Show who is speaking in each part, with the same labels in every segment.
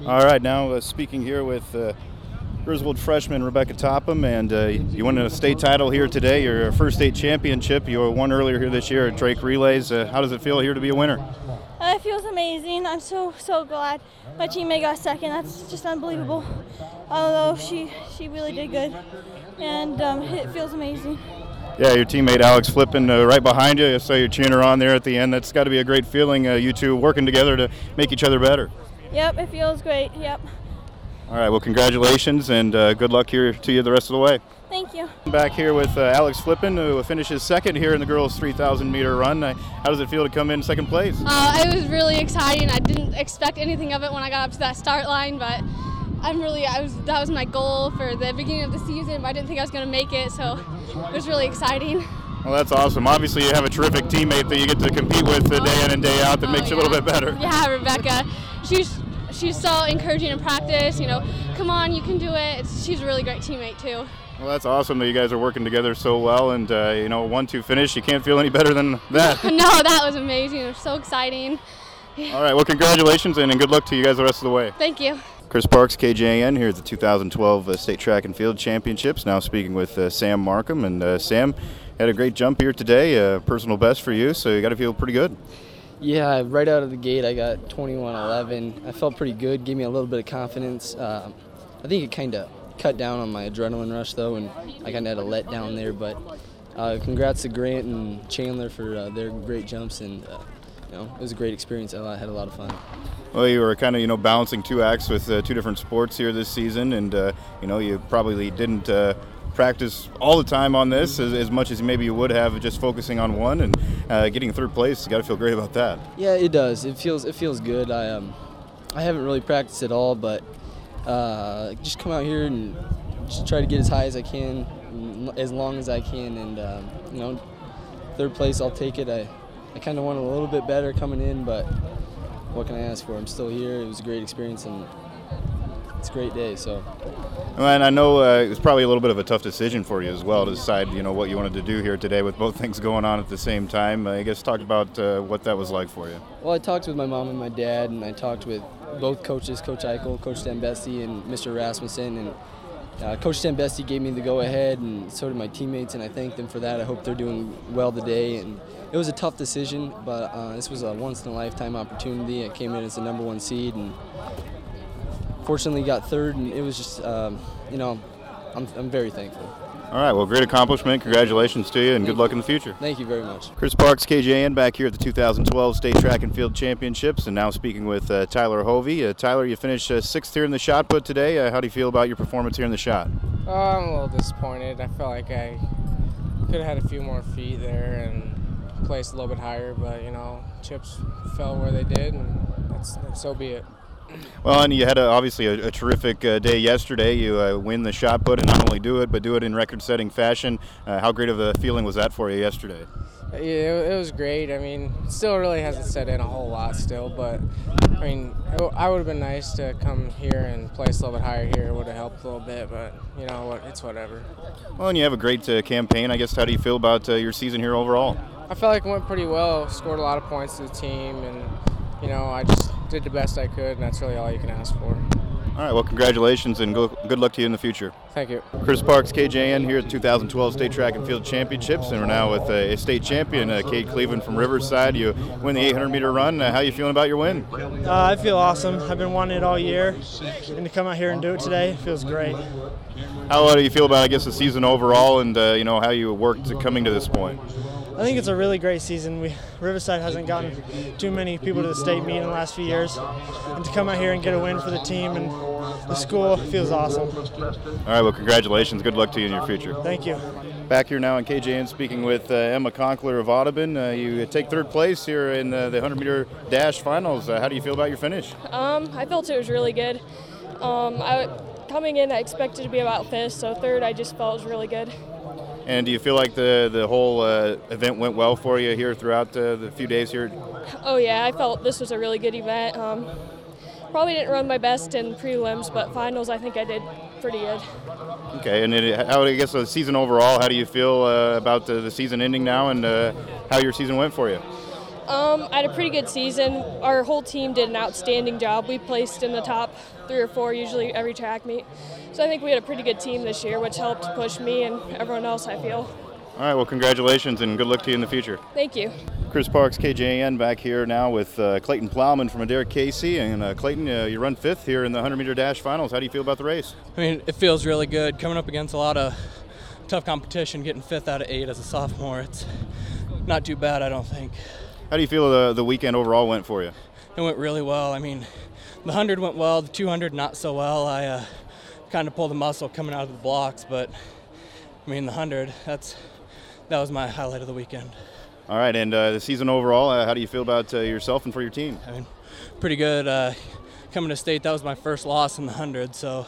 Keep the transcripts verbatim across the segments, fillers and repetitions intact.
Speaker 1: All right, now uh, speaking here with uh, Griswold freshman Rebecca Topham, and uh, you won a state title here today, your first state championship. You won earlier here this year at Drake Relays. Uh, how does it feel here to be a winner?
Speaker 2: Uh, it feels amazing. I'm so, so glad my teammate got second. That's just unbelievable. Although she, she really did good, and um, it feels amazing.
Speaker 1: Yeah, your teammate Alex Flippin uh, right behind you. I saw you cheering her on there at the end. That's got to be a great feeling, uh, you two working together to make each other better.
Speaker 2: Yep, it feels great. Yep.
Speaker 1: All right, well, congratulations, and uh, good luck here to you the rest of the way.
Speaker 2: Thank you.
Speaker 1: Back here with uh, Alex Flippin, who finishes second here in the girls' three thousand meter run. Uh, how does it feel to come in second place?
Speaker 3: Uh, it was really exciting. I didn't expect anything of it when I got up to that start line, but I'm really, I was, that was my goal for the beginning of the season, but I didn't think I was going to make it, so it was really exciting.
Speaker 1: Well, that's awesome. Obviously, you have a terrific teammate that you get to compete with uh, day in and day out that
Speaker 3: oh,
Speaker 1: makes
Speaker 3: yeah.
Speaker 1: you a little bit better.
Speaker 3: Yeah, Rebecca. She's she's so encouraging in practice. You know, come on, you can do it. It's, she's a really great teammate too.
Speaker 1: Well, that's awesome that you guys are working together so well, and uh, you know, one two finish. You can't feel any better than that.
Speaker 3: No, that was amazing. It was so exciting.
Speaker 1: All right. Well, congratulations, and, and good luck to you guys the rest of the way.
Speaker 3: Thank you.
Speaker 1: Chris Parks, K J A N, here at the two thousand twelve uh, State Track and Field Championships. Now speaking with uh, Sam Markham, and uh, Sam had a great jump here today, uh, personal best for you, so you got to feel pretty good.
Speaker 4: Yeah, right out of the gate I got twenty-one eleven. I felt pretty good, gave me a little bit of confidence. Uh, I think it kind of cut down on my adrenaline rush though, and I kind of had a let down there, but uh, congrats to Grant and Chandler for uh, their great jumps, and uh, you know, it was a great experience. I had a lot of fun.
Speaker 1: Well, you were kind of, you know, balancing two acts with uh, two different sports here this season, and, uh, you know, you probably didn't uh, practice all the time on this as, as much as maybe you would have just focusing on one, and uh, getting third place, you got to feel great about that.
Speaker 4: Yeah, it does. It feels it feels good. I um, I haven't really practiced at all, but uh, just come out here and just try to get as high as I can, as long as I can, and, um, you know, third place, I'll take it. I, I kind of wanted a little bit better coming in, but what can I ask for? I'm still here. It was a great experience, and it's a great day. So,
Speaker 1: and I know uh, it was probably a little bit of a tough decision for you as well to decide, you know, what you wanted to do here today with both things going on at the same time. Uh, I guess talk about uh, what that was like for you.
Speaker 4: Well, I talked with my mom and my dad, and I talked with both coaches, Coach Eichel, Coach Stambesti, and Mister Rasmussen, and uh, Coach Stambesti gave me the go-ahead, and so did my teammates, and I thank them for that. I hope they're doing well today. And it was a tough decision, but uh, this was a once-in-a-lifetime opportunity. I came in as the number one seed, and fortunately got third, and it was just, um, you know, I'm, I'm very thankful.
Speaker 1: All right, well, great accomplishment. Congratulations to you, and
Speaker 4: Thank
Speaker 1: good
Speaker 4: you.
Speaker 1: luck in the future.
Speaker 4: Thank you very much.
Speaker 1: Chris Parks, K J A N, back here at the two thousand twelve State Track and Field Championships, and now speaking with uh, Tyler Hovey. Uh, Tyler, you finished uh, sixth here in the shot put today. Uh, how do you feel about your performance here in the shot?
Speaker 5: Uh, I'm a little disappointed. I felt like I could have had a few more feet there and placed a little bit higher, but, you know, chips fell where they did, and that's, so be it.
Speaker 1: Well, and you had a, obviously a, a terrific uh, day yesterday. You uh, win the shot put and not only do it, but do it in record-setting fashion. Uh, how great of a feeling was that for you yesterday?
Speaker 5: Yeah, it, it was great. I mean, it still really hasn't set in a whole lot still, but, I mean, it, I would have been nice to come here and place a little bit higher here. It would have helped a little bit, but, you know, what, it's whatever.
Speaker 1: Well, and you have a great uh, campaign. I guess, how do you feel about uh, your season here overall?
Speaker 5: I felt like it went pretty well. Scored a lot of points to the team, and, you know, I just did the best I could, and that's really all you can ask for.
Speaker 1: All right, well, congratulations, and go, good luck to you in the future.
Speaker 5: Thank you.
Speaker 1: Chris Parks, K J A N, here at the two thousand twelve State Track and Field Championships, and we're now with a state champion, uh, Kate Cleveland from Riverside. You win the eight hundred meter run. Uh, how are you feeling about your win?
Speaker 6: Uh, I feel awesome. I've been wanting it all year, and to come out here and do it today feels great.
Speaker 1: How uh, do you feel about, I guess, the season overall, and uh, you know, how you worked to coming to this point?
Speaker 6: I think it's a really great season. We Riverside hasn't gotten too many people to the state meet in the last few years, and to come out here and get a win for the team and the school feels awesome.
Speaker 1: All right, well, congratulations. Good luck to you in your future.
Speaker 6: Thank you.
Speaker 1: Back here now in K J A N, speaking with uh, Emma Conkler of Audubon. Uh, you take third place here in uh, the one hundred meter dash finals. Uh, how do you feel about your finish?
Speaker 7: Um, I felt it was really good. Um, I, coming in, I expected to be about fifth, so third I just felt was really good.
Speaker 1: And do you feel like the the whole uh, event went well for you here throughout uh, the few days here?
Speaker 7: Oh yeah, I felt this was a really good event. Um, probably didn't run my best in prelims, but finals I think I did pretty good.
Speaker 1: Okay, and it, how I guess the season overall, how do you feel uh, about the, the season ending now, and uh, how your season went for you?
Speaker 7: Um, I had a pretty good season. Our whole team did an outstanding job. We placed in the top three or four usually every track meet. So I think we had a pretty good team this year, which helped push me and everyone else, I feel.
Speaker 1: All right, well, congratulations and good luck to you in the future.
Speaker 7: Thank you.
Speaker 1: Chris Parks, K J A N, back here now with uh, Clayton Plowman from Adair Casey. And uh, Clayton, uh, you run fifth here in the one hundred meter dash finals. How do you feel about the race?
Speaker 8: I mean, it feels really good. Coming up against a lot of tough competition, getting fifth out of eight as a sophomore, it's not too bad, I don't think.
Speaker 1: How do you feel the, the weekend overall went for you?
Speaker 8: It went really well. I mean, the one hundred went well, the two hundred not so well. I uh, kind of pulled a muscle coming out of the blocks, but I mean, the one hundred, that's that was my highlight of the weekend.
Speaker 1: All right, and uh, the season overall, uh, how do you feel about uh, yourself and for your team?
Speaker 8: I mean, pretty good. Uh, coming to state, that was my first loss in the one hundred, so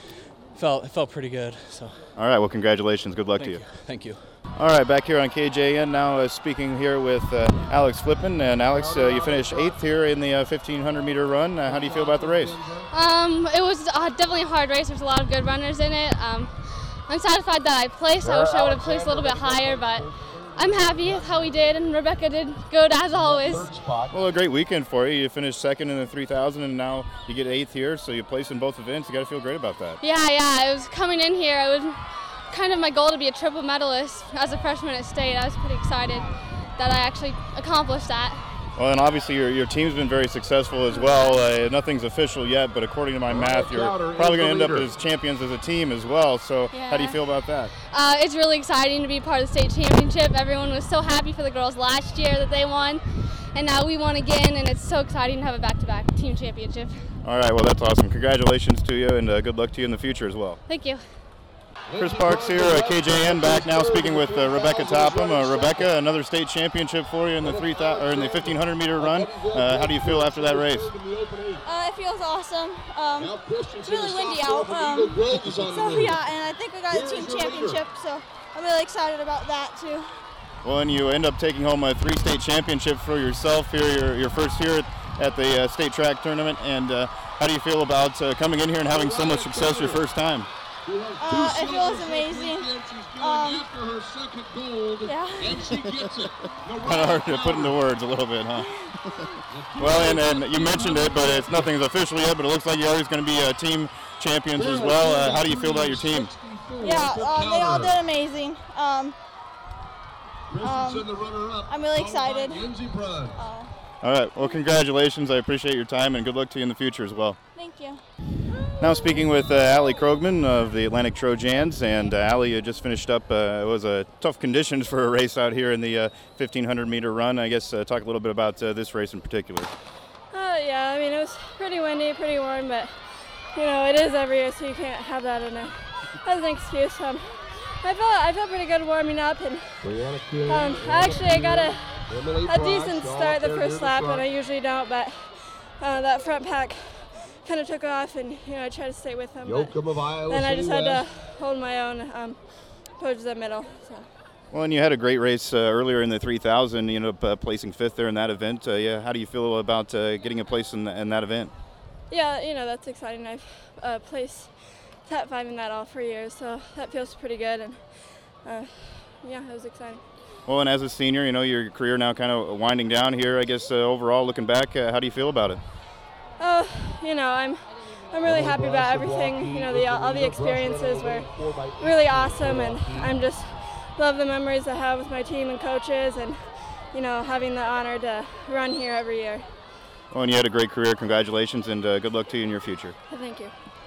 Speaker 8: it felt, it felt pretty good. So.
Speaker 1: All right, well, congratulations. Good luck
Speaker 8: Thank
Speaker 1: to you.
Speaker 8: you. Thank you.
Speaker 1: All right, back here on K J A N now, uh, speaking here with uh, Alex Flippen. And Alex, uh, you finished eighth here in the uh, fifteen hundred meter run. Uh, how do you feel about the race?
Speaker 3: Um, it was uh, definitely a hard race. There's a lot of good runners in it. Um, I'm satisfied that I placed. I wish I would have placed a little bit higher, but I'm happy with how we did, and Rebecca did good as always.
Speaker 1: Well, a great weekend for you. You finished second in the three thousand, and now you get eighth here, so you placed in both events. You got to feel great about that.
Speaker 3: Yeah, yeah. I was coming in here. I was kind of my goal to be a triple medalist as a freshman at state. I was pretty excited that I actually accomplished that.
Speaker 1: Well, and obviously your, your team's been very successful as well. Uh, nothing's official yet, but according to my math, you're probably going to end up as champions as a team as well. So
Speaker 3: Yeah.
Speaker 1: how do you feel about that?
Speaker 3: Uh, it's really exciting to be part of the state championship. Everyone was so happy for the girls last year that they won, and now we won again, and it's so exciting to have a back-to-back team championship.
Speaker 1: All right, well, that's awesome. Congratulations to you, and uh, good luck to you in the future as well.
Speaker 3: Thank you.
Speaker 1: Chris Parks here, uh, K J N, back now speaking with uh, Rebecca Topham. Uh, Rebecca, another state championship for you in the three thousand or in the fifteen hundred meter run. Uh, how do you feel after that race?
Speaker 2: Uh, it feels awesome. Um, it's really windy out. Um, so yeah, and I think we got a team championship, so I'm really excited about that too.
Speaker 1: Well, and you end up taking home a three state championship for yourself here, your, your first year at, at the uh, state track tournament. And uh, how do you feel about uh, coming in here and having so much success your first time?
Speaker 2: Uh, it feels amazing. Um, yeah.
Speaker 1: Kind of hard to put into words a little bit, huh? Well, and, and you mentioned it, but it's nothing's official yet, but it looks like you're always going to be uh, team champions as well. Uh, how do you feel about your team?
Speaker 2: Yeah, uh, they all did amazing. Um, um, I'm really excited. Uh,
Speaker 1: All right, well, congratulations. I appreciate your time, and good luck to you in the future as well.
Speaker 2: thank you.
Speaker 1: Now speaking with uh, Allie Krogman of the Atlantic Trojans, and uh, Allie, you just finished up. Uh, it was uh, tough conditions for a race out here in the uh, fifteen hundred meter run. I guess uh, talk a little bit about uh, this race in particular.
Speaker 7: Uh, yeah, I mean, it was pretty windy, pretty warm, but, you know, it is every year, so you can't have that in a, as an excuse. Um, I felt I felt pretty good warming up, and um, actually I got a, a decent start the first lap, and I usually don't, but uh, that front pack kind of took off, and you know I tried to stay with them, but then I just had to hold my own um, towards the middle. So.
Speaker 1: Well, and you had a great race uh, earlier in the three thousand. You ended up uh, placing fifth there in that event. Uh, yeah, how do you feel about uh, getting a place in, the, in that event?
Speaker 7: Yeah, you know that's exciting. I've uh, placed top five in that all four years, so that feels pretty good, and uh, yeah, it was exciting.
Speaker 1: Well, and as a senior, you know your career now kind of winding down here. I guess uh, overall, looking back, uh, how do you feel about it?
Speaker 7: Oh, you know, I'm I'm really happy about everything. You know, the all the experiences were really awesome, and I'm just love the memories I have with my team and coaches, and you know, having the honor to run here every year.
Speaker 1: Well, and you had a great career. Congratulations, and uh, good luck to you in your future.
Speaker 7: Thank you.